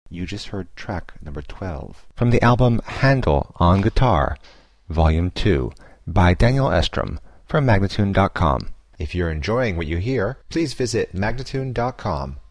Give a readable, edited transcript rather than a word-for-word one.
You just heard track number 12 from the album Handel on Guitar, Volume 2, by Daniel Estrom from Magnatune.com. If you're enjoying what you hear, please visit Magnatune.com